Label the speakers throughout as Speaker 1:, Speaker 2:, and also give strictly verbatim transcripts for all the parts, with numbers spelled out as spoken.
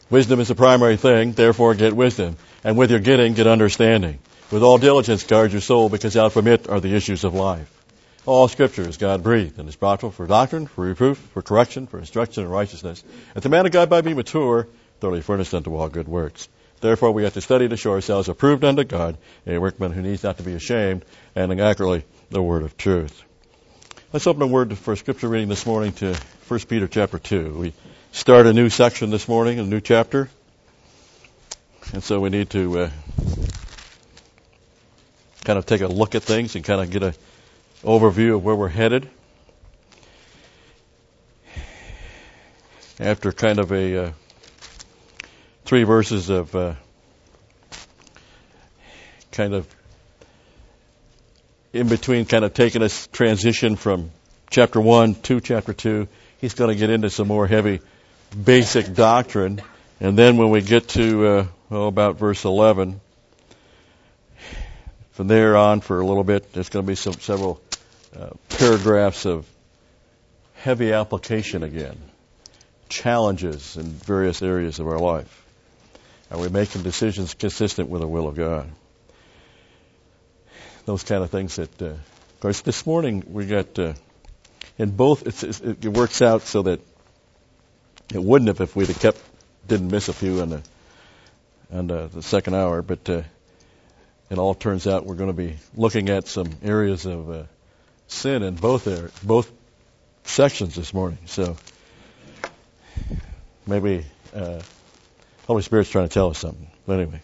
Speaker 1: Wisdom is the primary thing, therefore get wisdom. And with your getting, get understanding. With all diligence, guard your soul, because out from it are the issues of life. All Scripture is God-breathed and is profitable for doctrine, for reproof, for correction, for instruction in righteousness, that the man of God might be mature, thoroughly furnished unto all good works. Therefore we have to study to show ourselves approved unto God, a workman who needs not to be ashamed, handling accurately the word of truth. Let's open a word for Scripture reading this morning to First Peter chapter two. We start a new section this morning, a new chapter, and so we need to uh, kind of take a look at things and kind of get an overview of where we're headed. After kind of a uh, three verses of uh, kind of in between, kind of taking us transition from chapter one to chapter two, he's going to get into some more heavy basic doctrine, and then when we get to uh, oh, about verse eleven, from there on for a little bit, there's going to be some several uh, paragraphs of heavy application again, challenges in various areas of our life. Are we making decisions consistent with the will of God? Those kind of things that, uh, of course, this morning we got, uh, in both, it's, it's, it works out so that it wouldn't have if we'd have kept, didn't miss a few on the, on the, the second hour, but uh, it all turns out we're going to be looking at some areas of uh, sin in both areas, both sections this morning. So maybe uh, Holy Spirit's trying to tell us something. But anyway.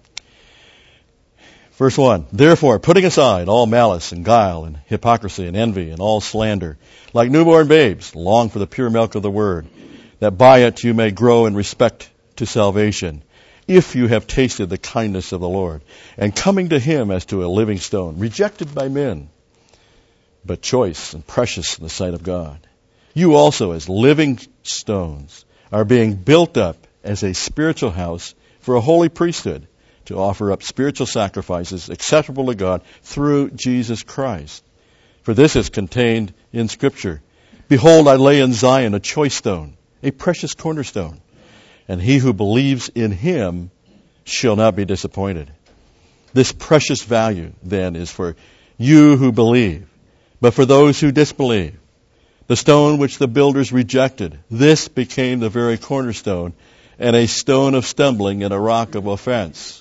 Speaker 1: Verse one, therefore, putting aside all malice and guile and hypocrisy and envy and all slander, like newborn babes, long for the pure milk of the word, that by it you may grow in respect to salvation, if you have tasted the kindness of the Lord, and coming to him as to a living stone, rejected by men, but choice and precious in the sight of God. You also, as living stones, are being built up as a spiritual house for a holy priesthood, to offer up spiritual sacrifices acceptable to God through Jesus Christ. For this is contained in Scripture. Behold, I lay in Zion a choice stone, a precious cornerstone, and he who believes in him shall not be disappointed. This precious value, then, is for you who believe, but for those who disbelieve. The stone which the builders rejected, this became the very cornerstone, and a stone of stumbling and a rock of offense.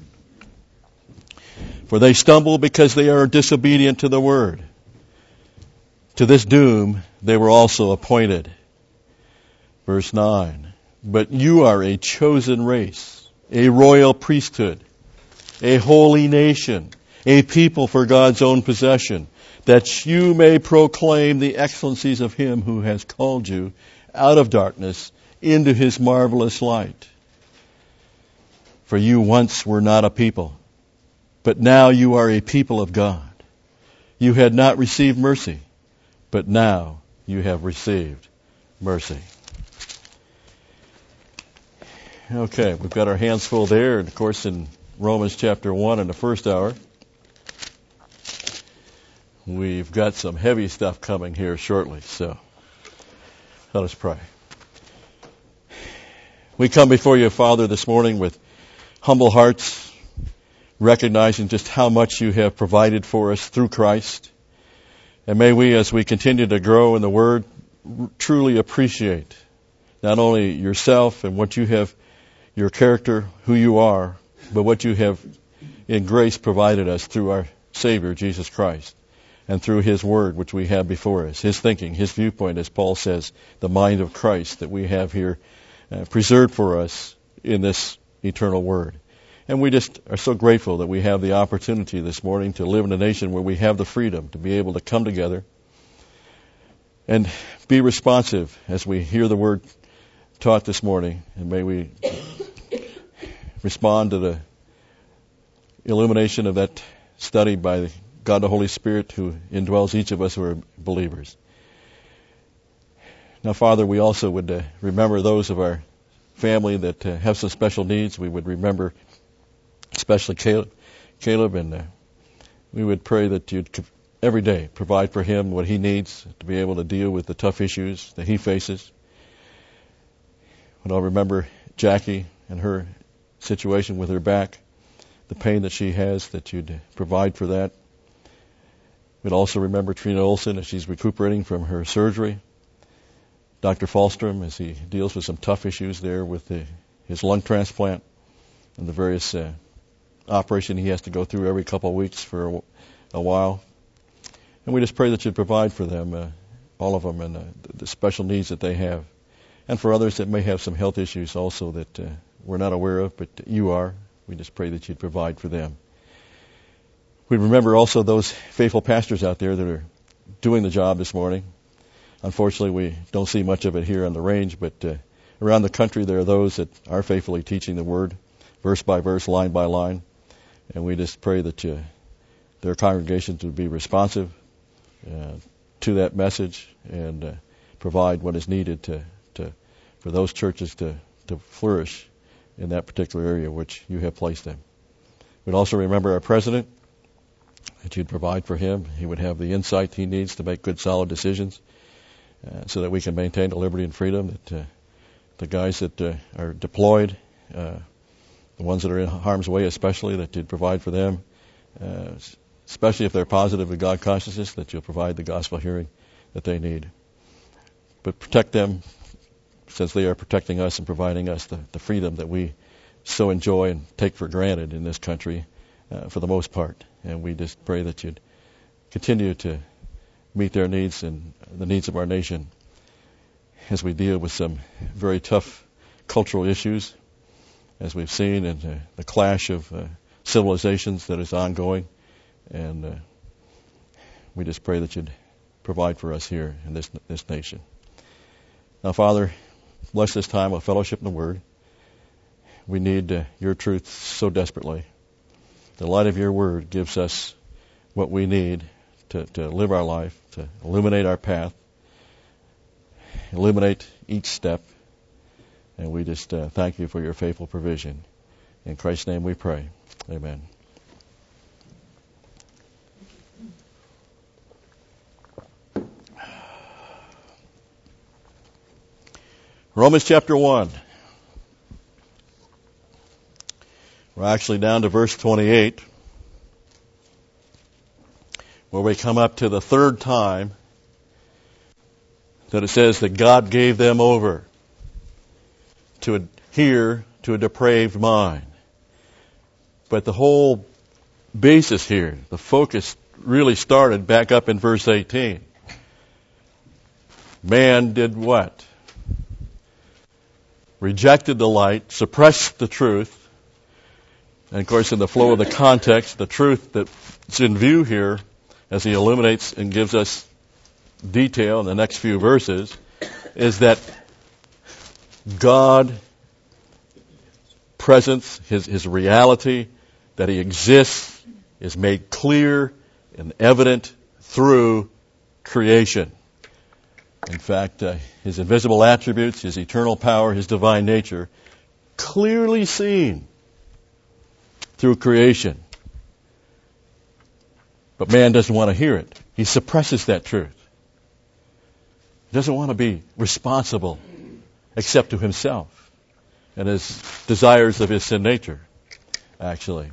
Speaker 1: For they stumble because they are disobedient to the word. To this doom they were also appointed. Verse nine, but you are a chosen race, a royal priesthood, a holy nation, a people for God's own possession, that you may proclaim the excellencies of him who has called you out of darkness into his marvelous light. For you once were not a people, but now you are a people of God. You had not received mercy, but now you have received mercy. Okay, we've got our hands full there, and of course in Romans chapter one in the first hour, we've got some heavy stuff coming here shortly, so let us pray. We come before you, Father, this morning with humble hearts, recognizing just how much you have provided for us through Christ. And may we, as we continue to grow in the Word, truly appreciate not only yourself and what you have, your character, who you are, but what you have in grace provided us through our Savior, Jesus Christ, and through His Word, which we have before us, His thinking, His viewpoint, as Paul says, the mind of Christ that we have here uh, preserved for us in this eternal Word. And we just are so grateful that we have the opportunity this morning to live in a nation where we have the freedom to be able to come together and be responsive as we hear the Word taught this morning. And may we respond to the illumination of that study by God the Holy Spirit who indwells each of us who are believers. Now, Father, we also would uh, remember those of our family that uh, have some special needs. We would remember especially Caleb, Caleb and uh, we would pray that you'd every day provide for him what he needs to be able to deal with the tough issues that he faces. And I'll remember Jackie and her situation with her back, the pain that she has, that you'd provide for that. We'd also remember Trina Olson as she's recuperating from her surgery. Doctor Falstrom as he deals with some tough issues there with the, his lung transplant and the various uh, operation he has to go through every couple of weeks for a, a while. And we just pray that you'd provide for them, uh, all of them, and uh, the special needs that they have. And for others that may have some health issues also that uh, we're not aware of, but you are. We just pray that you'd provide for them. We remember also those faithful pastors out there that are doing the job this morning. Unfortunately, we don't see much of it here on the range, but uh, around the country there are those that are faithfully teaching the Word, verse by verse, line by line. And we just pray that uh, their congregations would be responsive uh, to that message and uh, provide what is needed to, to for those churches to, to flourish in that particular area which you have placed them. We'd also remember our president, that you'd provide for him. He would have the insight he needs to make good, solid decisions uh, so that we can maintain the liberty and freedom, that uh, the guys that uh, are deployed, uh, the ones that are in harm's way especially, that you'd provide for them, uh, especially if they're positive in God consciousness, that you'll provide the gospel hearing that they need. But protect them, since they are protecting us and providing us the, the freedom that we so enjoy and take for granted in this country uh, for the most part. And we just pray that you'd continue to meet their needs and the needs of our nation as we deal with some very tough cultural issues, as we've seen in uh, the clash of uh, civilizations that is ongoing. And uh, we just pray that you'd provide for us here in this this nation. Now, Father, bless this time of fellowship in the Word. We need uh, your truth so desperately. The light of your Word gives us what we need to, to live our life, to illuminate our path, illuminate each step. And we just uh, thank you for your faithful provision. In Christ's name we pray. Amen. Romans chapter one. We're actually down to verse twenty-eight, where we come up to the third time that it says that God gave them over to adhere to a depraved mind. But the whole basis here, the focus really started back up in verse eighteen. Man did what? Rejected the light, suppressed the truth. And of course, in the flow of the context, the truth that's in view here, as he illuminates and gives us detail in the next few verses, is that God presence, his, his reality, that he exists, is made clear and evident through creation. In fact, uh, his invisible attributes, his eternal power, his divine nature, clearly seen through creation. But man doesn't want to hear it. He suppresses that truth. He doesn't want to be responsible except to himself and his desires of his sin nature, actually.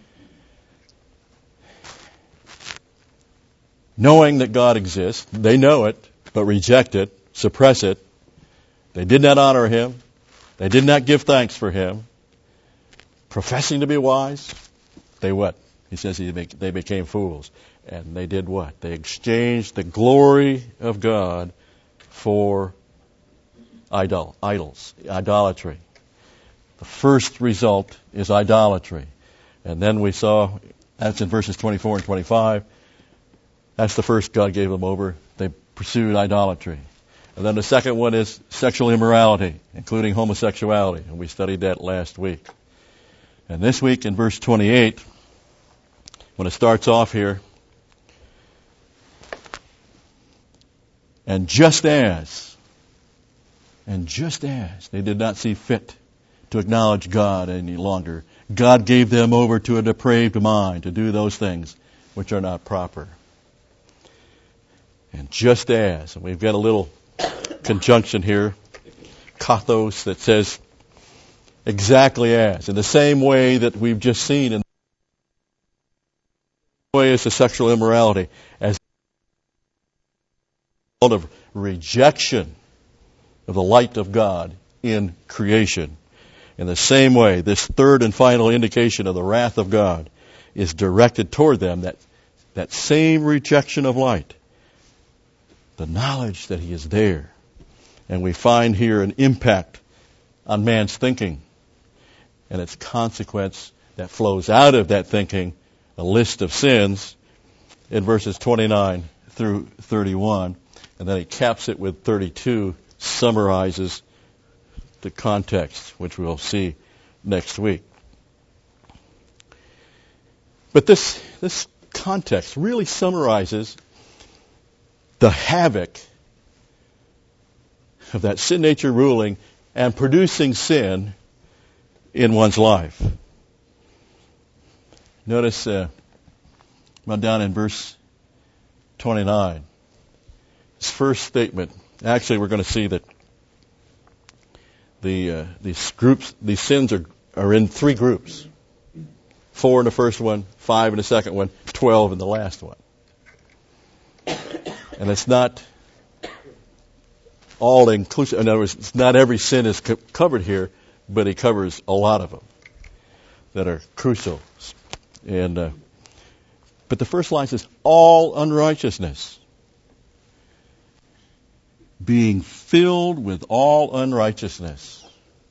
Speaker 1: Knowing that God exists, they know it, but reject it, suppress it. They did not honor him. They did not give thanks for him. Professing to be wise, they what? He says they became fools. And they did what? They exchanged the glory of God for idol, idols, idolatry. The first result is idolatry. And then we saw, that's in verses twenty-four and twenty-five, that's the first God gave them over. They pursued idolatry. And then the second one is sexual immorality, including homosexuality. And we studied that last week. And this week in verse twenty-eight, when it starts off here, and just as, and just as they did not see fit to acknowledge God any longer, God gave them over to a depraved mind to do those things which are not proper. And just as, and we've got a little conjunction here, kathos, that says exactly as, in the same way that we've just seen, in the way as the sexual immorality, as a result of rejection of the light of God in creation. In the same way, this third and final indication of the wrath of God is directed toward them, that, that same rejection of light, the knowledge that He is there. And we find here an impact on man's thinking and its consequence that flows out of that thinking, a list of sins in verses twenty-nine through thirty-one. And then he caps it with thirty-two, summarizes the context, which we'll see next week. But this, this context really summarizes the havoc of that sin nature ruling and producing sin in one's life. Notice, uh, well, down in verse twenty-nine, his first statement. Actually, we're going to see that the uh, these groups, these sins are are in three groups: four in the first one, five in the second one, twelve in the last one. And it's not all inclusive. In other words, it's not every sin is co- covered here, but he covers a lot of them that are crucial. And uh, but the first line says, all unrighteousness. Being filled with all unrighteousness.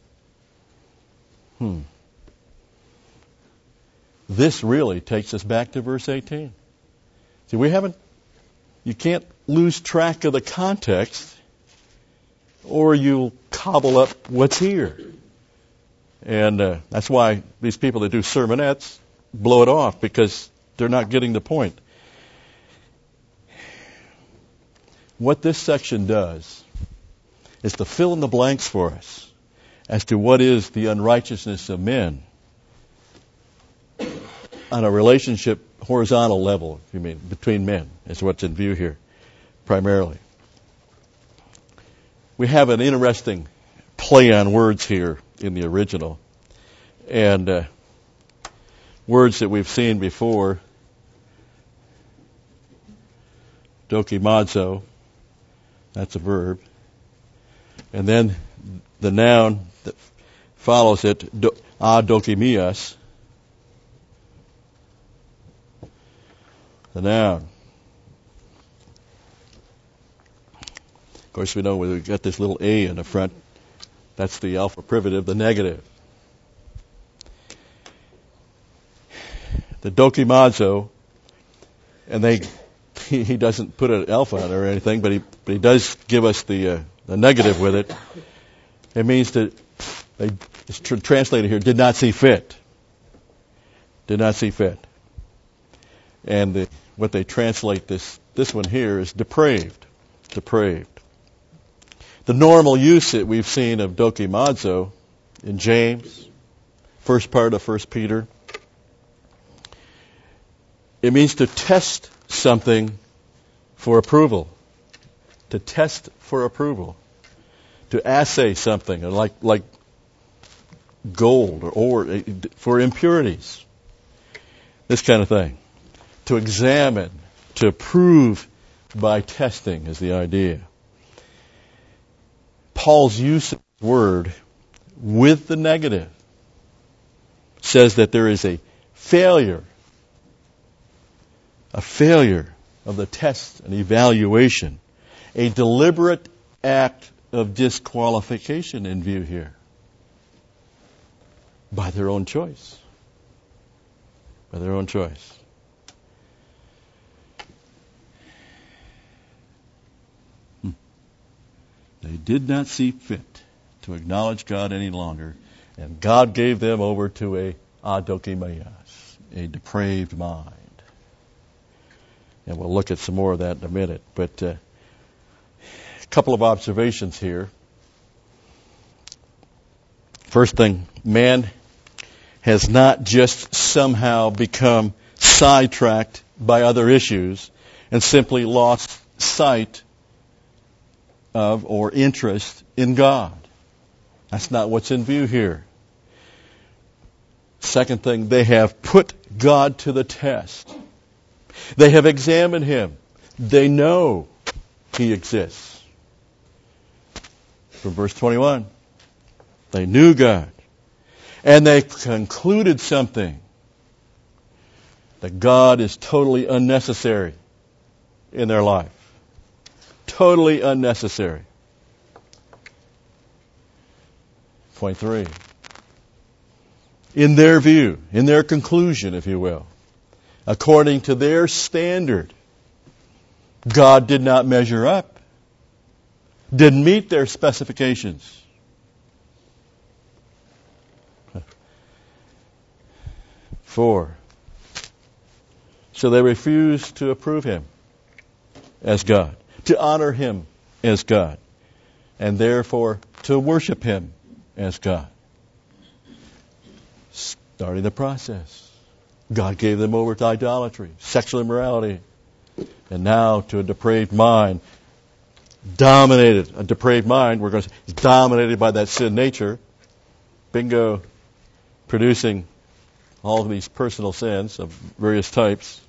Speaker 1: Hmm. This really takes us back to verse eighteen. See, we haven't, you can't lose track of the context, or you'll cobble up what's here. And uh, that's why these people that do sermonettes blow it off, because they're not getting the point. What this section does is to fill in the blanks for us as to what is the unrighteousness of men on a relationship, horizontal level, if you mean, between men, is what's in view here, primarily. We have an interesting play on words here in the original, and uh, words that we've seen before. Dokimazo, that's a verb. And then the noun that follows it, do, adokimias, the noun. Of course, we know we've got this little a in the front. That's the alpha privative, the negative. The dokimazo, and they he, he doesn't put an alpha on it or anything, but he but he does give us the uh, the negative with it. It means that they, it's tr- translated here, did not see fit. Did not see fit. And the, what they translate this this one here is depraved. Depraved. The normal use that we've seen of dokimazo in James, first part of First Peter, it means to test something for approval. To test for approval. To assay something, like like gold or ore, for impurities. This kind of thing. To examine, to prove by testing is the idea. Paul's use of the word with the negative says that there is a failure, a failure of the test and evaluation, a deliberate act of disqualification in view here by their own choice. By their own choice. Hmm. They did not see fit to acknowledge God any longer, and God gave them over to a adokimias, a depraved mind. And we'll look at some more of that in a minute. But uh, a couple of observations here. First thing, man has not just somehow become sidetracked by other issues and simply lost sight of or interest in God. That's not what's in view here. Second thing, they have put God to the test. They have examined him. They know he exists. From verse twenty-one, they knew God. And they concluded something. That God is totally unnecessary in their life. Totally unnecessary. Point three. In their view, in their conclusion, if you will, according to their standard, God did not measure up, didn't meet their specifications. Four. So they refused to approve him as God, to honor him as God, and therefore to worship him as God. Starting the process. God gave them over to idolatry, sexual immorality, and now to a depraved mind. Dominated, a depraved mind, we're going to say, is dominated by that sin nature. Bingo, producing all of these personal sins of various types.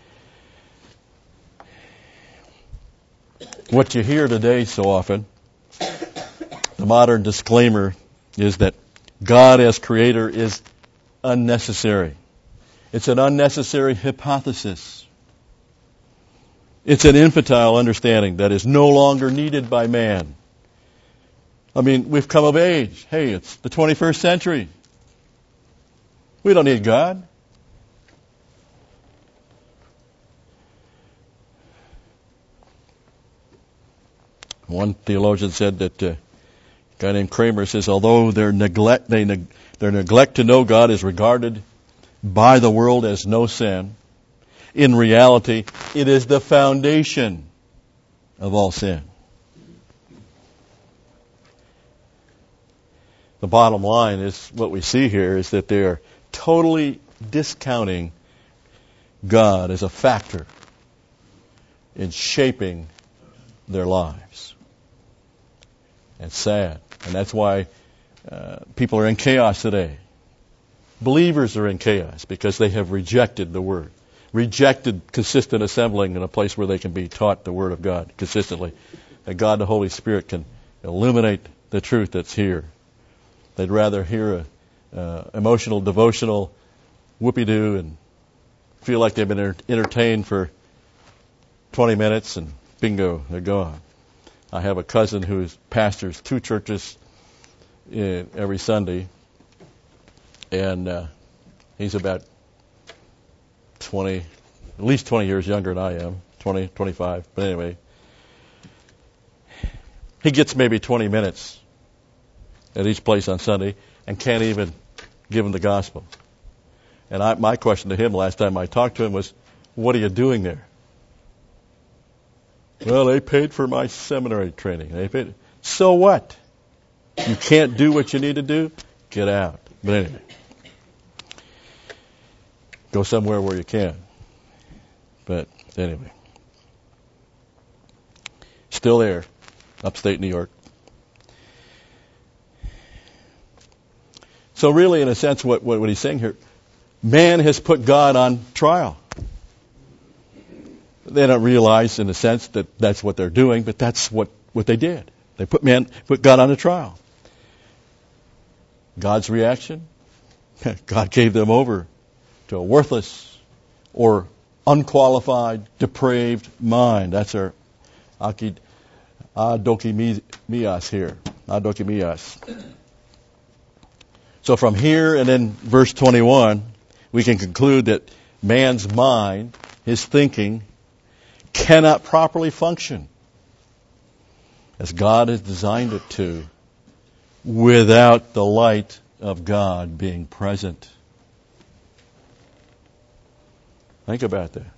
Speaker 1: What you hear today so often, the modern disclaimer is that God as creator is unnecessary. It's an unnecessary hypothesis. It's an infantile understanding that is no longer needed by man. I mean, we've come of age. Hey, it's the twenty-first century. We don't need God. One theologian said that uh, a guy named Kramer says, although their neglect, they neg- their neglect to know God is regarded by the world as no sin, in reality, it is the foundation of all sin. The bottom line is what we see here is that they are totally discounting God as a factor in shaping their lives. It's sad. And that's why uh, people are in chaos today. Believers are in chaos because they have rejected the Word. Rejected consistent assembling in a place where they can be taught the Word of God consistently. That God the Holy Spirit can illuminate the truth that's here. They'd rather hear a uh, emotional, devotional whoopee-doo and feel like they've been enter- entertained for twenty minutes and bingo, they're gone. I have a cousin who pastors two churches in, every Sunday, and uh, he's about twenty, at least twenty years younger than I am, twenty, twenty-five. But anyway, he gets maybe twenty minutes at each place on Sunday and can't even give them the gospel. And I, my question to him last time I talked to him was, what are you doing there? Well, they paid for my seminary training. They paid. So what? You can't do what you need to do? Get out. But anyway, go somewhere where you can. But anyway, still there, upstate New York. So really, in a sense, what, what, what he's saying here, man has put God on trial. They don't realize, in a sense, that that's what they're doing, but that's what, what they did. They put man, put God on a trial. God's reaction? God gave them over to a worthless or unqualified, depraved mind. That's our akid, adokimias here. Adokimias. So from here and then verse twenty-one, we can conclude that man's mind, his thinking, cannot properly function as God has designed it to without the light of God being present. Think about that.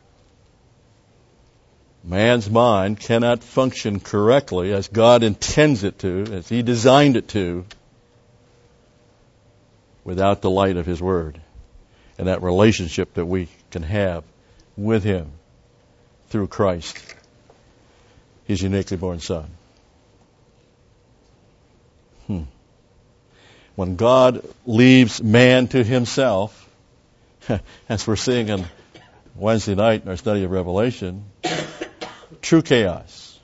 Speaker 1: Man's mind cannot function correctly as God intends it to, as He designed it to, without the light of His Word and that relationship that we can have with Him through Christ, His uniquely born Son. Hmm. When God leaves man to himself, as we're seeing on Wednesday night in our study of Revelation, true chaos.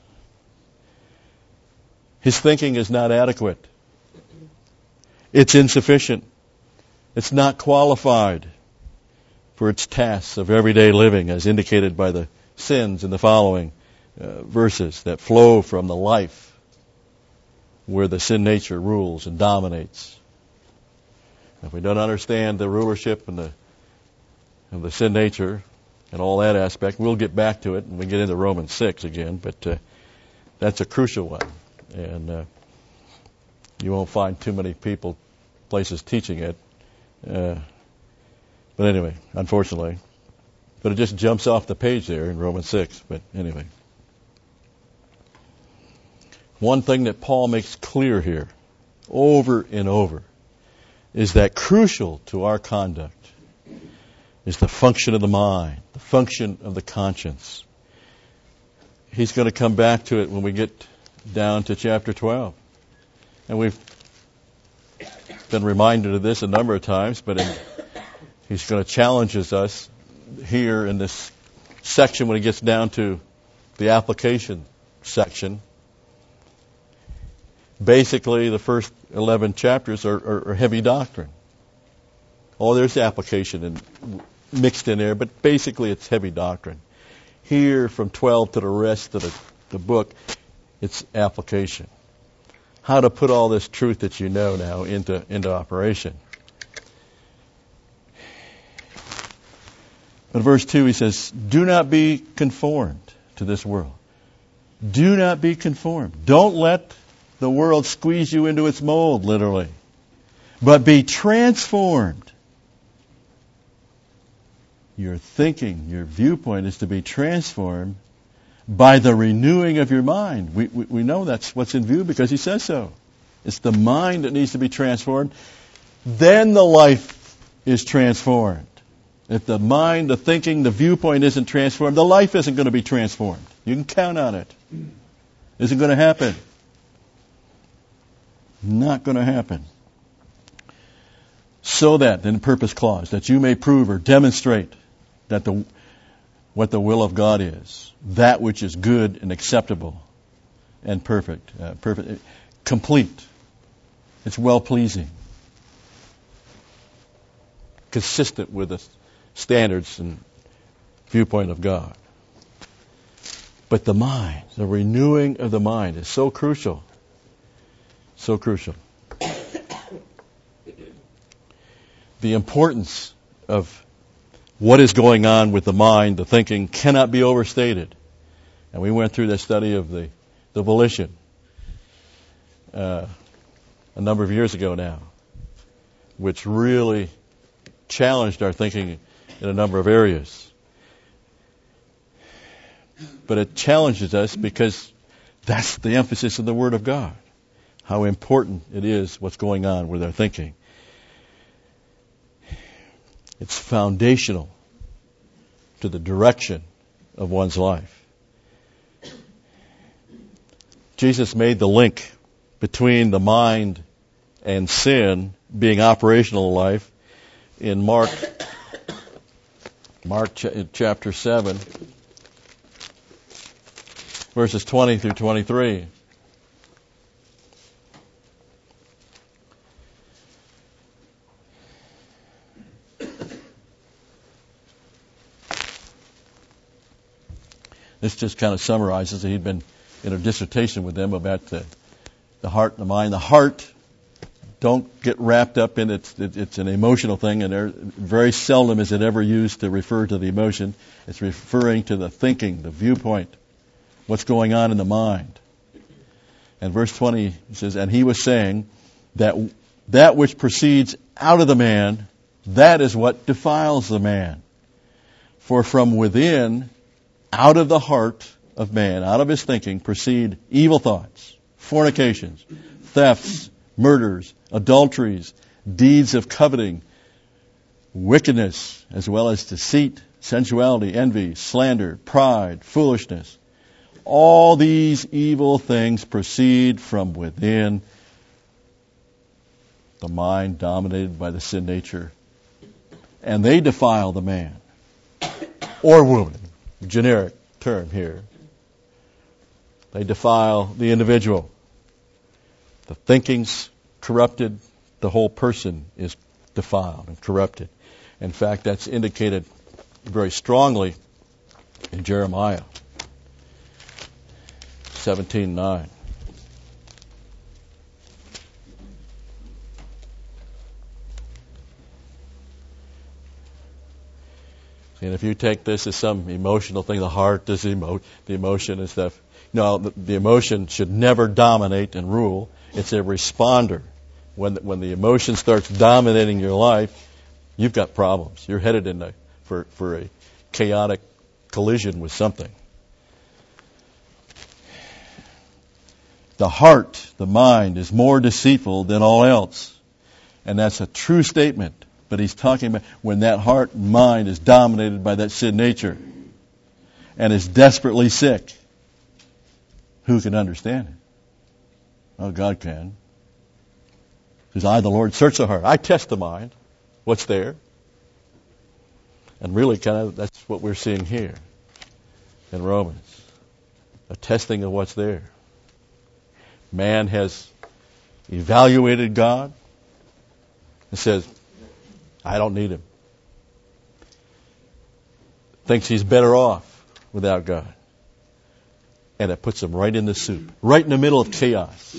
Speaker 1: His thinking is not adequate. It's insufficient. It's not qualified for its tasks of everyday living, as indicated by the sins in the following uh, verses that flow from the life where the sin nature rules and dominates. If we don't understand the rulership and the, and the sin nature and all that aspect, we'll get back to it when we get into Romans six again, but uh, that's a crucial one. And uh, you won't find too many people, places teaching it. Uh, but anyway, unfortunately. But it just jumps off the page there in Romans six. But anyway. One thing that Paul makes clear here, over and over, is that crucial to our conduct is the function of the mind, the function of the conscience. He's going to come back to it when we get down to chapter twelve. And we've been reminded of this a number of times, but in, he's going to challenge us here in this section when he gets down to the application section. Basically, the first eleven chapters are, are, are heavy doctrine. Oh, there's application in, mixed in there, but basically it's heavy doctrine. Here, from twelve to the rest of the, the book, it's application. How to put all this truth that you know now into, into operation. But verse two, he says, do not be conformed to this world. Do not be conformed. Don't let the world squeeze you into its mold, literally. But be transformed. Your thinking, your viewpoint is to be transformed by the renewing of your mind. We, we, we know that's what's in view because he says so. It's the mind that needs to be transformed. Then the life is transformed. If the mind, the thinking, the viewpoint isn't transformed, the life isn't going to be transformed. You can count on it. Isn't going to happen. Not going to happen. So that, in the purpose clause, that you may prove or demonstrate that the what the will of God is, that which is good and acceptable and perfect, uh, perfect, complete. It's well-pleasing, consistent with the standards and viewpoint of God. But the mind, the renewing of the mind is so crucial. So crucial. The importance of what is going on with the mind, the thinking, cannot be overstated. And we went through the study of the, the volition uh, a number of years ago now, which really challenged our thinking in a number of areas. But it challenges us because that's the emphasis of the Word of God. How important it is what's going on with our thinking. It's foundational to the direction of one's life. Jesus made the link between the mind and sin being operational in life in Mark, Mark ch- chapter seven, verses twenty through twenty-three. This just kind of summarizes that he'd been in a dissertation with them about the, the heart and the mind. The heart, don't get wrapped up in it. It's, it's an emotional thing, and there, very seldom is it ever used to refer to the emotion. It's referring to the thinking, the viewpoint, what's going on in the mind. And verse twenty says, and he was saying that that which proceeds out of the man, that is what defiles the man. For from within, out of the heart of man, out of his thinking, proceed evil thoughts, fornications, thefts, murders, adulteries, deeds of coveting, wickedness, as well as deceit, sensuality, envy, slander, pride, foolishness. All these evil things proceed from within the mind dominated by the sin nature, and they defile the man or woman, generic term here. They defile the individual. The thinking's corrupted, the whole person is defiled and corrupted. In fact, that's indicated very strongly in Jeremiah seventeen nine. And if you take this as some emotional thing, the heart is emo- the emotion and stuff. No, the, the emotion should never dominate and rule. It's a responder. When the, when the emotion starts dominating your life, you've got problems. You're headed in a, for for a chaotic collision with something. The heart, the mind, is more deceitful than all else, and that's a true statement. But he's talking about when that heart and mind is dominated by that sin nature and is desperately sick. Who can understand it? Well, God can. Because I, the Lord, search the heart. I test the mind. What's there? And really, kind of, that's what we're seeing here in Romans. A testing of what's there. Man has evaluated God and says, I don't need him. Thinks he's better off without God. And it puts him right in the soup, right in the middle of chaos.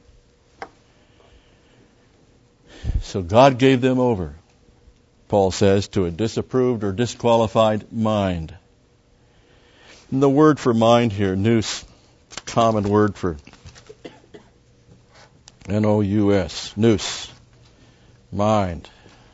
Speaker 1: So God gave them over, Paul says, to a disapproved or disqualified mind. And the word for mind here, nous, common word for N O U S, nous, mind.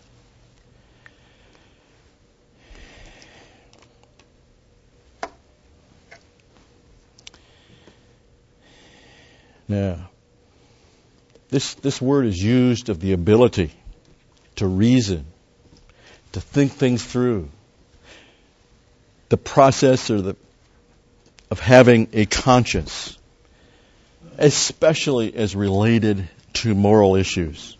Speaker 1: Now, this this word is used of the ability to reason, to think things through, the process or the of having a conscience, especially as related to moral issues.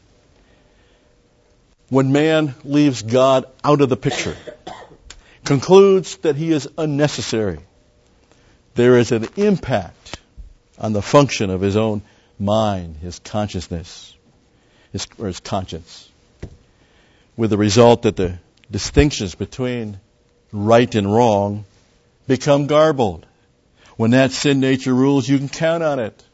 Speaker 1: When man leaves God out of the picture, concludes that he is unnecessary, there is an impact on the function of his own mind, his consciousness, his, or his conscience, with the result that the distinctions between right and wrong become garbled. When that sin nature rules, you can count on it.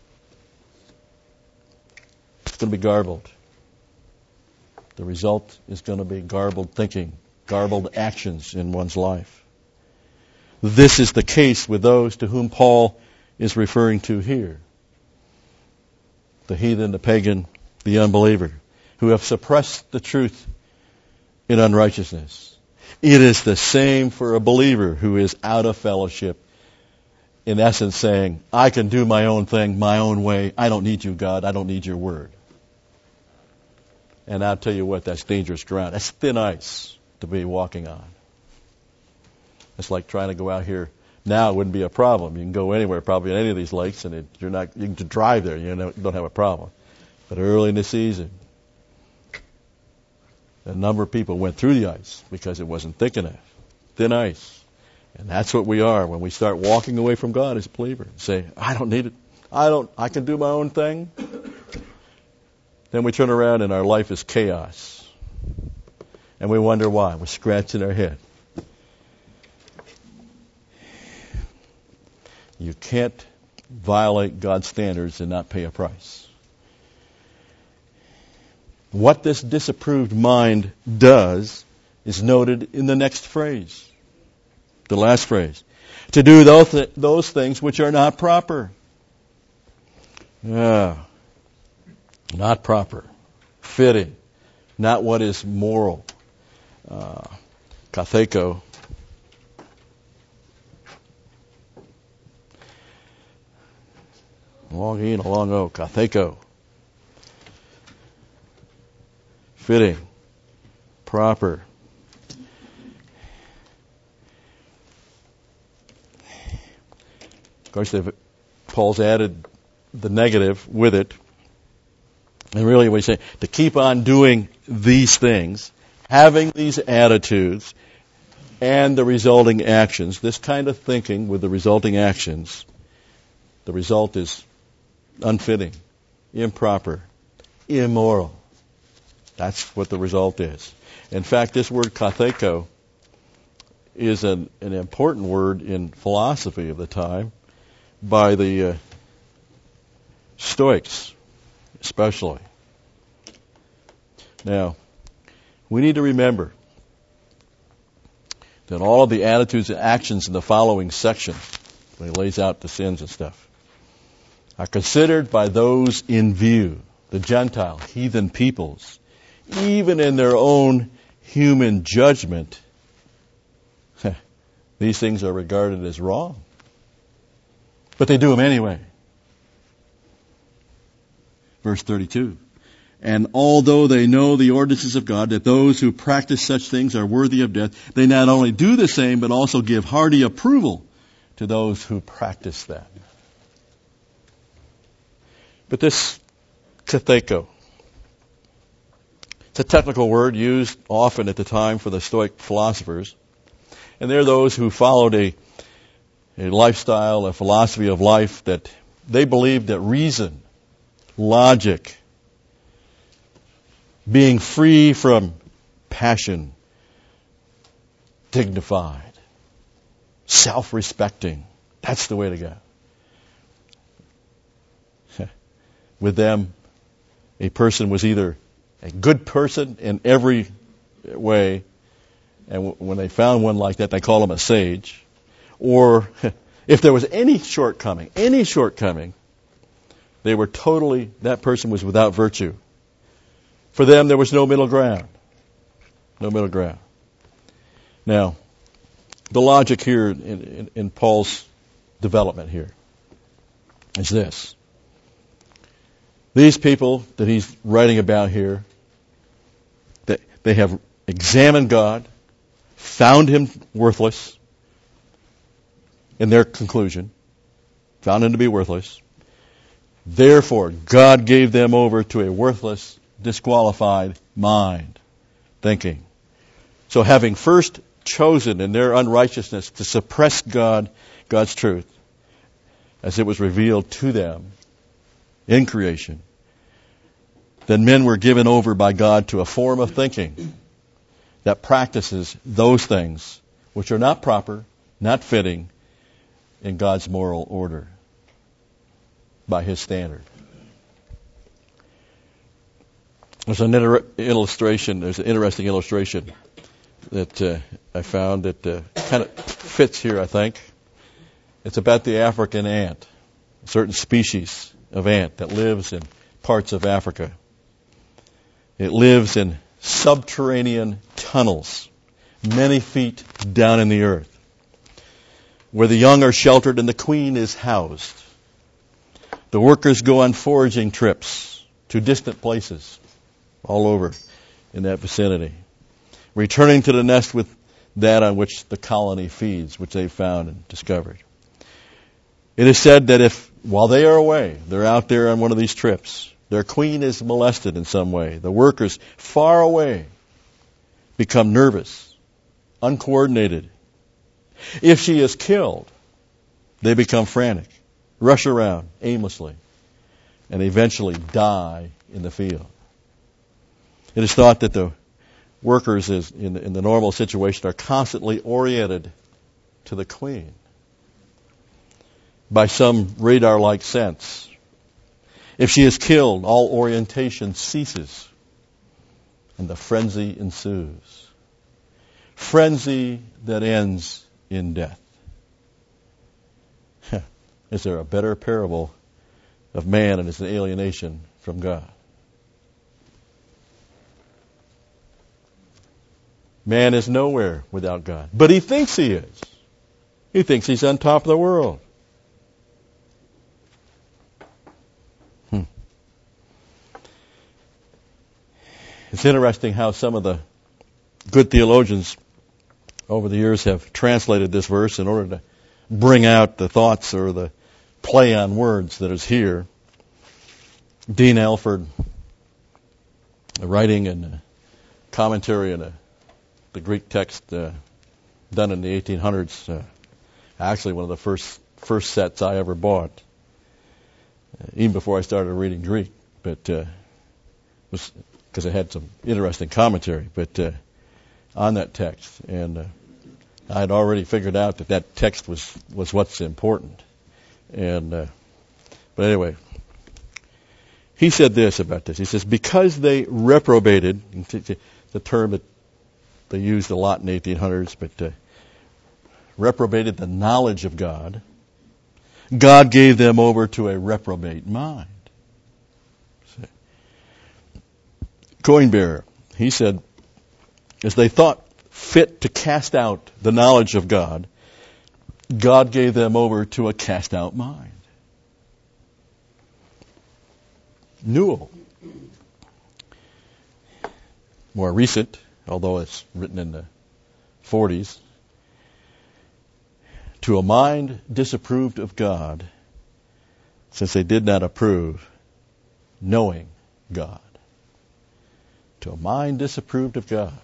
Speaker 1: It's going to be garbled. The result is going to be garbled thinking, garbled actions in one's life. This is the case with those to whom Paul is referring to here. The heathen, the pagan, the unbeliever, who have suppressed the truth in unrighteousness. It is the same for a believer who is out of fellowship, in essence saying, I can do my own thing, my own way. I don't need you, God. I don't need your word. And I'll tell you what, that's dangerous ground. That's thin ice to be walking on. It's like trying to go out here. Now it wouldn't be a problem. You can go anywhere, probably in any of these lakes, and it, you're not. You can drive there. You don't have a problem. But early in the season, a number of people went through the ice because it wasn't thick enough, thin ice, and that's what we are when we start walking away from God as a believer. And say, I don't need it. I don't. I can do my own thing. Then we turn around and our life is chaos, and we wonder why. We're scratching our head. You can't violate God's standards and not pay a price. What this disapproved mind does is noted in the next phrase, the last phrase. To do those, th- those things which are not proper. Yeah. Not proper. Fitting. Not what is moral. Uh, katheko. Long E and a long O, katheko. Fitting. Proper. Of course, Paul's added the negative with it. And really we say to keep on doing these things, having these attitudes, and the resulting actions, this kind of thinking with the resulting actions, the result is unfitting, improper, immoral. That's what the result is. In fact, this word katheko is an, an important word in philosophy of the time by the uh, Stoics, especially. Now, we need to remember that all of the attitudes and actions in the following section, when he lays out the sins and stuff, are considered by those in view, the Gentile, heathen peoples, even in their own human judgment, these things are regarded as wrong. But they do them anyway. Verse thirty-two. And although they know the ordinances of God, that those who practice such things are worthy of death, they not only do the same, but also give hearty approval to those who practice them. But this katheko, it's a technical word used often at the time for the Stoic philosophers. And they're those who followed a, a lifestyle, a philosophy of life that they believed that reason, logic, being free from passion, dignified, self-respecting, that's the way to go. With them, a person was either a good person in every way, and w- when they found one like that, they call him a sage, or if there was any shortcoming, any shortcoming, they were totally, that person was without virtue. For them, there was no middle ground. No middle ground. Now, the logic here in, in, in Paul's development here is this. These people that he's writing about here, they, they have examined God, found him worthless in their conclusion, found him to be worthless. Therefore, God gave them over to a worthless, disqualified mind, thinking. So having first chosen in their unrighteousness to suppress God, God's truth, as it was revealed to them in creation, then men were given over by God to a form of thinking that practices those things which are not proper, not fitting in God's moral order by his standard. There's an inter- illustration, there's an interesting illustration that uh, I found that uh, kind of fits here, I think. It's about the African ant, a certain species of ant that lives in parts of Africa. It lives in subterranean tunnels, many feet down in the earth, where the young are sheltered and the queen is housed. The workers go on foraging trips to distant places all over in that vicinity, returning to the nest with that on which the colony feeds, which they've found and discovered. It is said that if, while they are away, they're out there on one of these trips, their queen is molested in some way, the workers far away become nervous, uncoordinated. If she is killed, they become frantic, rush around aimlessly, and eventually die in the field. It is thought that the workers is, in, the, in the normal situation are constantly oriented to the queen by some radar-like sense. If she is killed, all orientation ceases and the frenzy ensues. Frenzy that ends in death. Is there a better parable of man and his alienation from God? Man is nowhere without God. But he thinks he is. He thinks he's on top of the world. Hmm. It's interesting how some of the good theologians over the years have translated this verse in order to bring out the thoughts or the play on words that is here. Dean Alford a writing and a commentary and a, the Greek text uh, done in the eighteen hundreds. Uh, actually, one of the first first sets I ever bought, uh, even before I started reading Greek, but uh, was because it had some interesting commentary. But uh, on that text, and uh, I had already figured out that that text was was what's important. And uh, but anyway, he said this about this. He says, because they reprobated, the term that they used a lot in the eighteen hundreds, but uh, reprobated the knowledge of God, God gave them over to a reprobate mind. Coinbearer, he said, as they thought fit to cast out the knowledge of God, God gave them over to a cast out mind. Newell, more recent, although it's written in the forties, to a mind disapproved of God, since they did not approve knowing God. To a mind disapproved of God,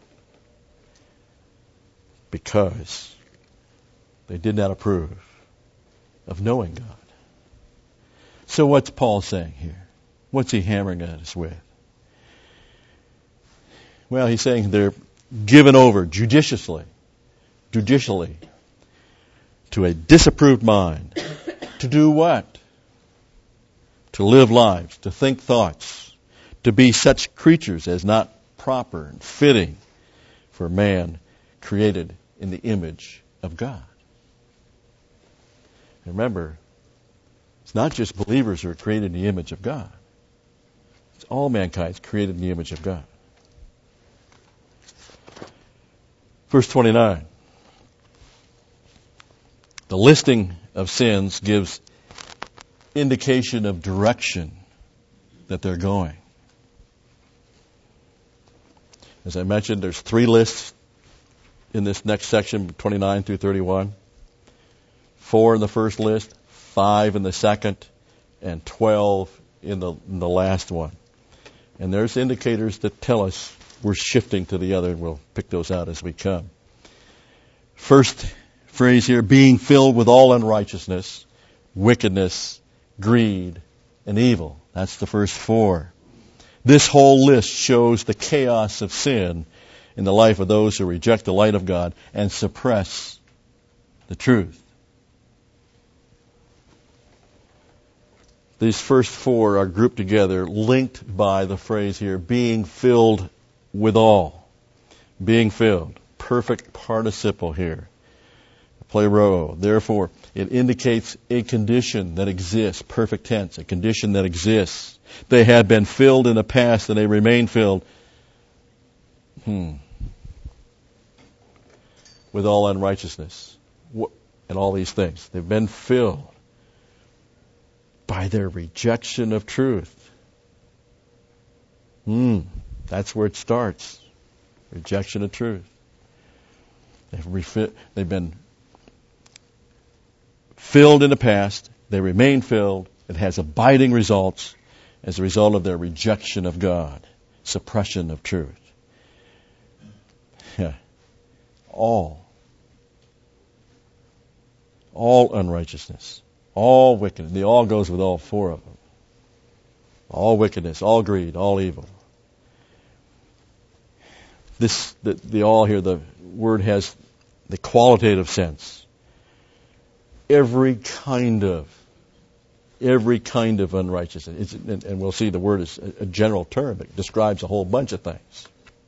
Speaker 1: because they did not approve of knowing God. So what's Paul saying here? What's he hammering at us with? Well, he's saying they're given over judiciously, judicially, to a disapproved mind. To do what? To live lives, to think thoughts, to be such creatures as not proper and fitting for man created in the image of God. Remember, it's not just believers who are created in the image of God. It's all mankind is created in the image of God. Verse twenty-nine. The listing of sins gives indication of direction that they're going. As I mentioned, there's three lists in this next section, twenty-nine through thirty-one. Four in the first list, five in the second, and twelve in the, in the last one. And there's indicators that tell us we're shifting to the other, and we'll pick those out as we come. First phrase here, being filled with all unrighteousness, wickedness, greed, and evil. That's the first four. This whole list shows the chaos of sin in the life of those who reject the light of God and suppress the truth. These first four are grouped together, linked by the phrase here, being filled with all. Being filled. Perfect participle here. Pleroo. Therefore, it indicates a condition that exists. Perfect tense. A condition that exists. They had been filled in the past and they remain filled. Hmm. With all unrighteousness. And all these things. They've been filled by their rejection of truth. Hmm. That's where it starts. Rejection of truth. They've, refi- they've been filled in the past. They remain filled. It has abiding results as a result of their rejection of God. Suppression of truth. Yeah. All. All unrighteousness. All wickedness. The all goes with all four of them. All wickedness, all greed, all evil. This, the, the all here, the word has the qualitative sense. Every kind of, every kind of unrighteousness. It's, and, and we'll see the word is a, a general term. It describes a whole bunch of things.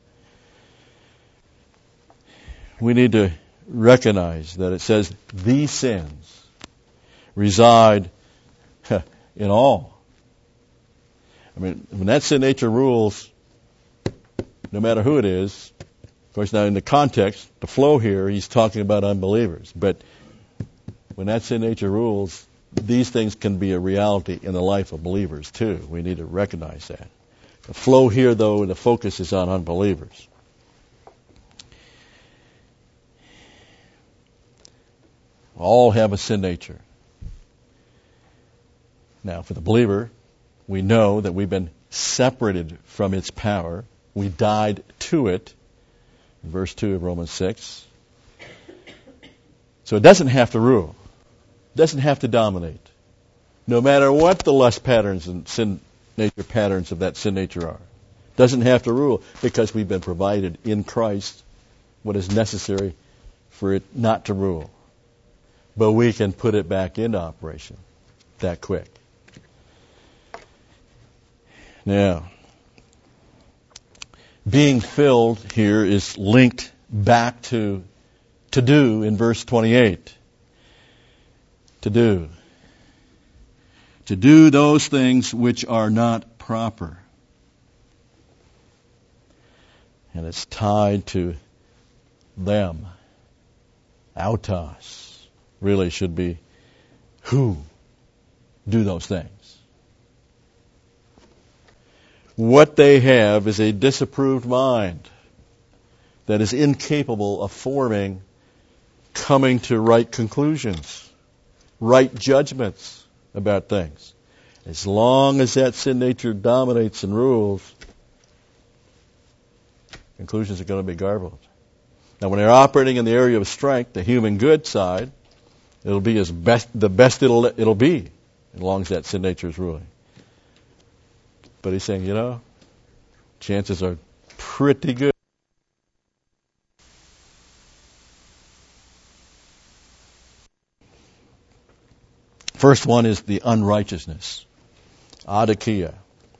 Speaker 1: We need to recognize that it says these sins reside in all. I mean, when that sin nature rules, no matter who it is, of course now in the context, the flow here, he's talking about unbelievers. But when that sin nature rules, these things can be a reality in the life of believers too. We need to recognize that. The flow here, though, the focus is on unbelievers. All have a sin nature. Now, for the believer, we know that we've been separated from its power. We died to it, in verse two of Romans six. So it doesn't have to rule. It doesn't have to dominate. No matter what the lust patterns and sin nature patterns of that sin nature are. It doesn't have to rule because we've been provided in Christ what is necessary for it not to rule. But we can put it back into operation that quick. Now, being filled here is linked back to to do in verse twenty-eight. To do. To do those things which are not proper. And it's tied to them. Autos. Really should be who do those things. What they have is a disapproved mind that is incapable of forming, coming to right conclusions, right judgments about things. As long as that sin nature dominates and rules, conclusions are going to be garbled. Now, when they're operating in the area of strength, the human good side, it'll be as best the best it'll it'll be, as long as that sin nature is ruling. But he's saying, you know, chances are pretty good. First one is the unrighteousness. Adikia.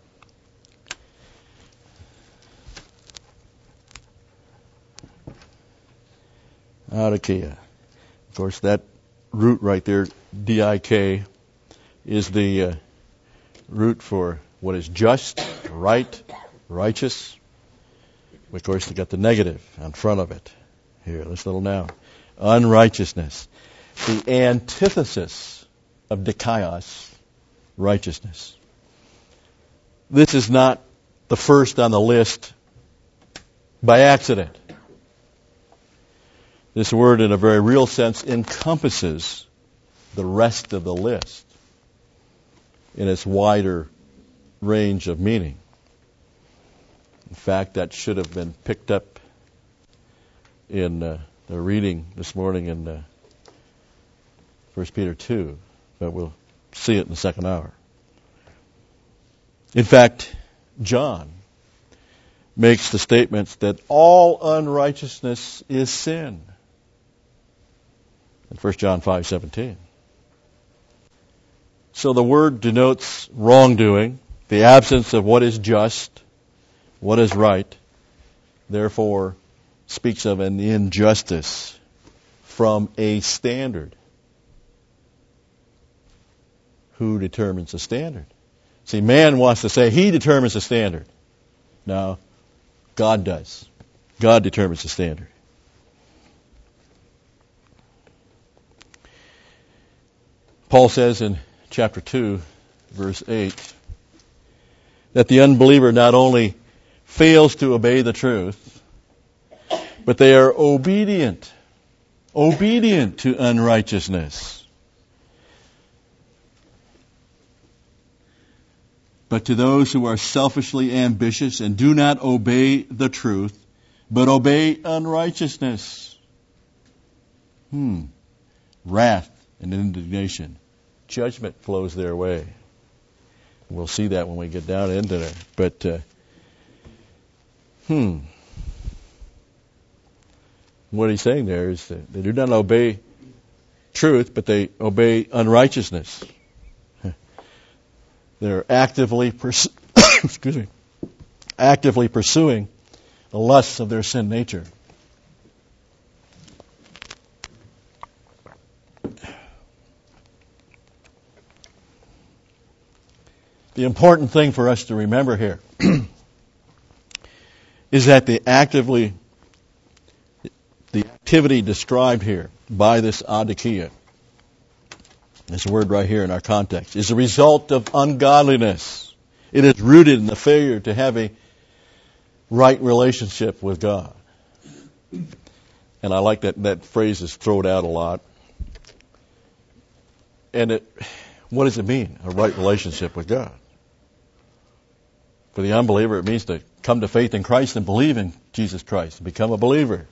Speaker 1: Adikia. Of course, that root right there, D I K, is the uh, root for what is just, right, righteous. Of course, they got the negative in front of it. Here, this little noun. Unrighteousness. The antithesis of dikaios, righteousness. This is not the first on the list by accident. This word, in a very real sense, encompasses the rest of the list in its wider range of meaning. In fact, that should have been picked up in uh, the reading this morning in uh, First Peter two, but we'll see it in the second hour. In fact, John makes the statements that all unrighteousness is sin in First John five seventeen. So the word denotes wrongdoing, the absence of what is just, what is right, therefore speaks of an injustice from a standard. Who determines the standard? See, man wants to say he determines the standard. No, God does. God determines the standard. Paul says in chapter two, verse eight, that the unbeliever not only fails to obey the truth, but they are obedient, obedient to unrighteousness. But to those who are selfishly ambitious and do not obey the truth, but obey unrighteousness, hmm, wrath and indignation, judgment flows their way. We'll see that when we get down into there. But, uh, hmm, what he's saying there is that they do not obey truth, but they obey unrighteousness. They're actively, pers- excuse me, actively pursuing the lusts of their sin nature. The important thing for us to remember here is that the actively, the activity described here by this adikia, this word right here in our context, is a result of ungodliness. It is rooted in the failure to have a right relationship with God. And I like that that phrase is thrown out a lot. And it, what does it mean, a right relationship with God? For the unbeliever, it means to come to faith in Christ and believe in Jesus Christ, and become a believer.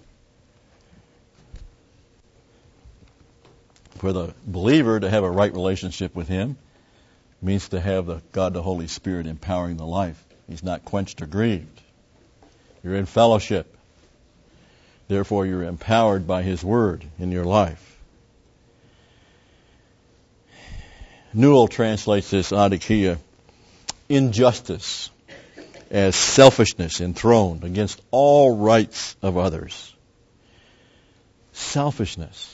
Speaker 1: For the believer to have a right relationship with Him means to have the God the Holy Spirit empowering the life. He's not quenched or grieved. You're in fellowship. Therefore, you're empowered by His Word in your life. Newell translates this adikia, injustice, as selfishness enthroned against all rights of others. Selfishness.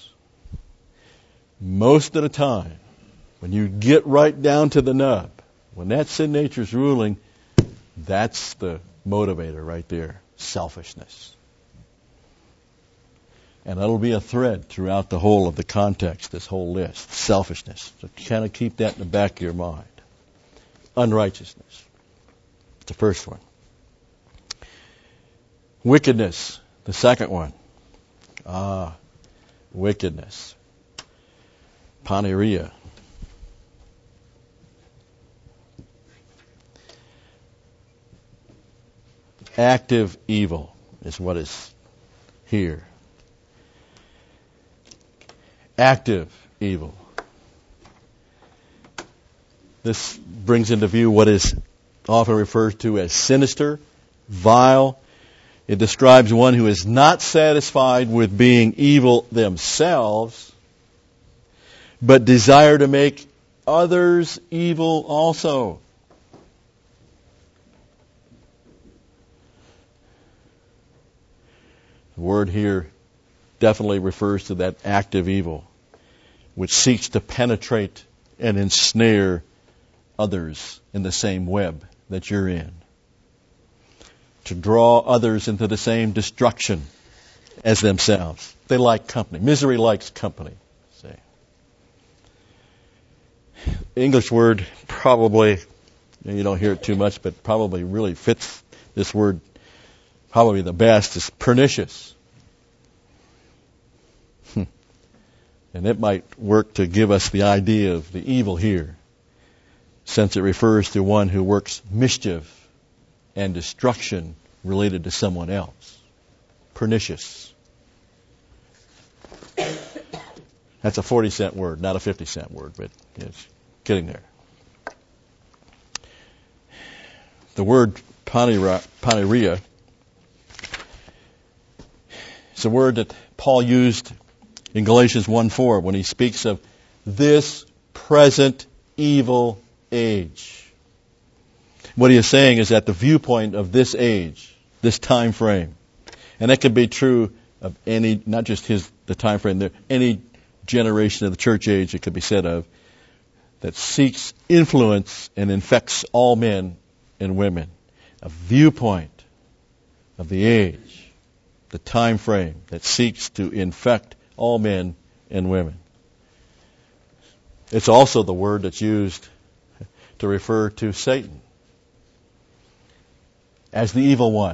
Speaker 1: Most of the time, when you get right down to the nub, when that sin nature is ruling, that's the motivator right there, selfishness. And that'll be a thread throughout the whole of the context, this whole list, selfishness. So kind of keep that in the back of your mind. Unrighteousness. The first one. Wickedness, the second one. Ah, wickedness. Paneria. Active evil is what is here. Active evil. This brings into view what is often referred to as sinister, vile. It describes one who is not satisfied with being evil themselves, but desire to make others evil also. The word here definitely refers to that active evil, which seeks to penetrate and ensnare others in the same web that you're in. To draw others into the same destruction as themselves. They like company. Misery likes company. See. The English word probably, you don't hear it too much, but probably really fits this word probably the best, is pernicious. And it might work to give us the idea of the evil here, since it refers to one who works mischief and destruction related to someone else. Pernicious. That's a forty cent word, not a fifty cent word, but it's getting there. The word paneria is a word that Paul used in Galatians one four when he speaks of this present evil age. What he is saying is that the viewpoint of this age, this time frame, and that can be true of any, not just his, the time frame there, any generation of the church age it could be said of, that seeks influence and infects all men and women. A viewpoint of the age, the time frame that seeks to infect all men and women. It's also the word that's used to refer to Satan as the evil one.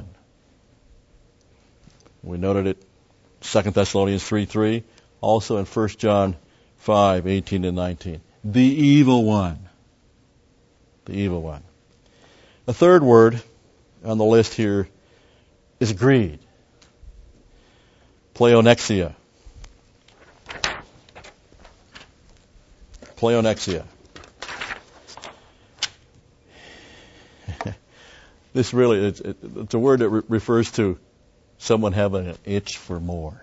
Speaker 1: We noted it Second Thessalonians three three, also in First John five eighteen and nineteen. The evil one. The evil one. The third word on the list here is greed. Pleonexia. Pleonexia. This really, it's, it's a word that re- refers to someone having an itch for more.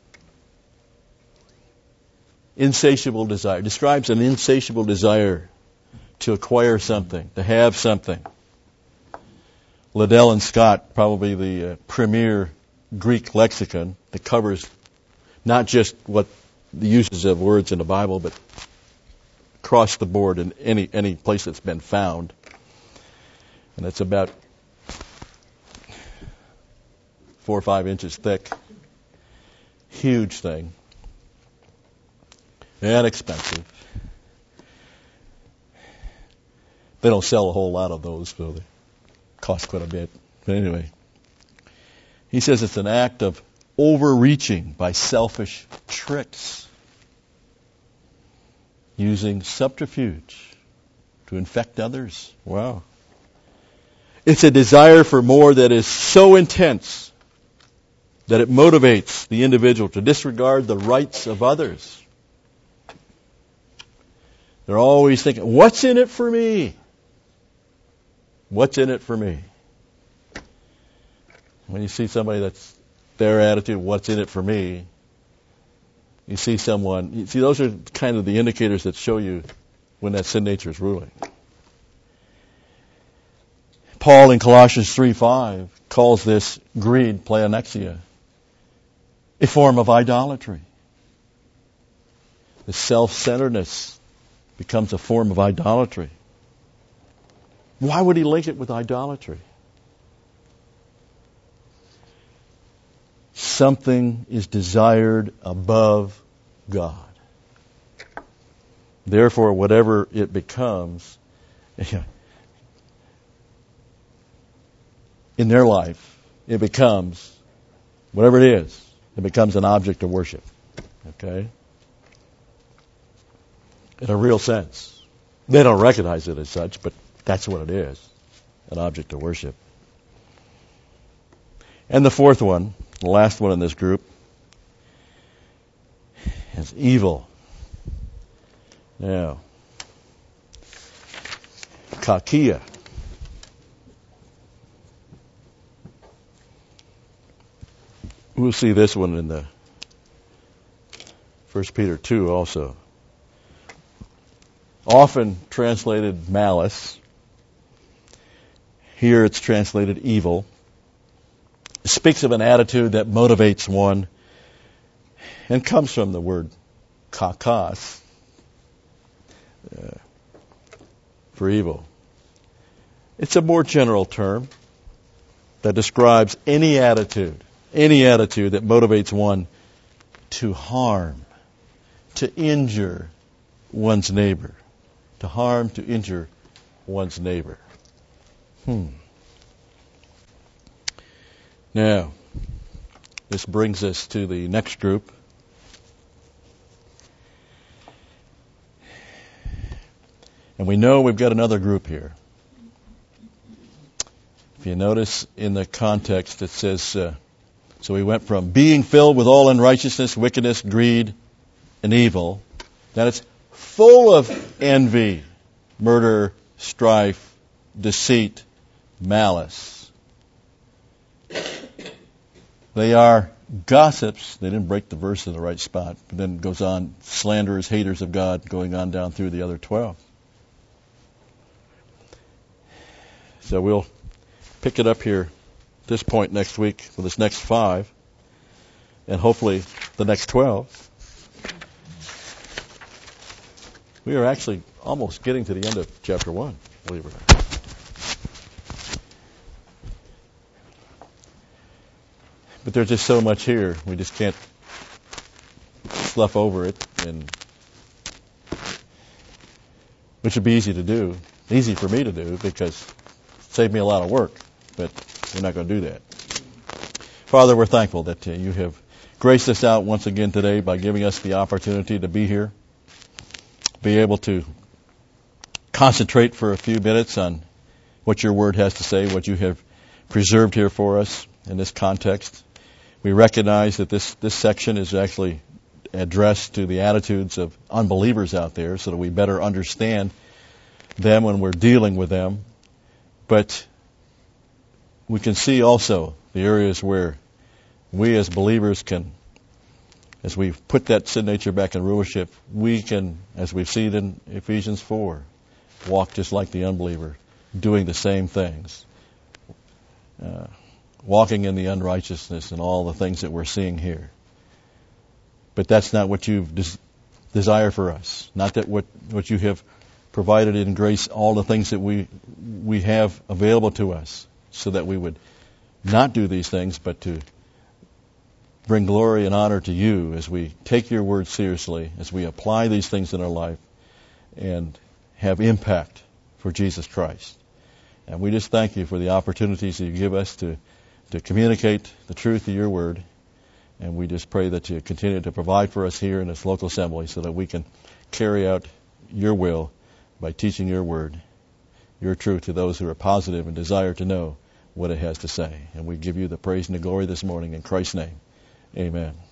Speaker 1: Insatiable desire. Describes an insatiable desire to acquire something, to have something. Liddell and Scott, probably the uh, premier Greek lexicon that covers not just what the uses of words in the Bible, but across the board in any any place that's been found. And it's about four or five inches thick. Huge thing. And expensive. They don't sell a whole lot of those, so they cost quite a bit. But anyway, he says it's an act of overreaching by selfish tricks, using subterfuge to infect others. Wow. It's a desire for more that is so intense that it motivates the individual to disregard the rights of others. They're always thinking, what's in it for me? What's in it for me? When you see somebody that's their attitude, what's in it for me? You see someone, you see those are kind of the indicators that show you when that sin nature is ruling. Paul in Colossians three five calls this greed, pleonexia, a form of idolatry. The self-centeredness becomes a form of idolatry. Why would he link it with idolatry? Something is desired above God. Therefore, whatever it becomes, in their life, it becomes, whatever it is, it becomes an object of worship. Okay? In a real sense. They don't recognize it as such, but that's what it is, an object of worship. And the fourth one, the last one in this group, is evil. Now, kakia. We'll see this one in the First Peter two also. Often translated malice. Here it's translated evil. It speaks of an attitude that motivates one and comes from the word kakas, uh, for evil. It's a more general term that describes any attitude, any attitude that motivates one to harm, to injure one's neighbor, to harm, to injure one's neighbor. Hmm. Now, this brings us to the next group. And we know we've got another group here. If you notice in the context, it says, uh, so we went from being filled with all unrighteousness, wickedness, greed, and evil. Now it's full of envy, murder, strife, deceit, malice. They are gossips. They didn't break the verse in the right spot. But then it goes on, slanderers, haters of God, going on down through the other twelve. So we'll pick it up here at this point next week for this next five. And hopefully the next twelve. We are actually almost getting to the end of chapter one, believe it or not. But there's just so much here, we just can't slough over it, and which would be easy to do, easy for me to do, because it saved me a lot of work, but we're not going to do that. Father, we're thankful that uh, you have graced us out once again today by giving us the opportunity to be here, be able to concentrate for a few minutes on what your word has to say, what you have preserved here for us in this context. We recognize that this, this section is actually addressed to the attitudes of unbelievers out there so that we better understand them when we're dealing with them. But we can see also the areas where we as believers can, as we put that sin nature back in rulership, we can, as we've seen in Ephesians four, walk just like the unbeliever, doing the same things. Uh, walking in the unrighteousness and all the things that we're seeing here. But that's not what you des- desire for us. Not that what, what you have provided in grace, all the things that we we have available to us, so that we would not do these things, but to bring glory and honor to you as we take your word seriously, as we apply these things in our life and have impact for Jesus Christ. And we just thank you for the opportunities that you give us to to communicate the truth of your word. And we just pray that you continue to provide for us here in this local assembly so that we can carry out your will by teaching your word. your truth to those who are positive and desire to know what it has to say. And we give you the praise and the glory this morning in Christ's name. Amen.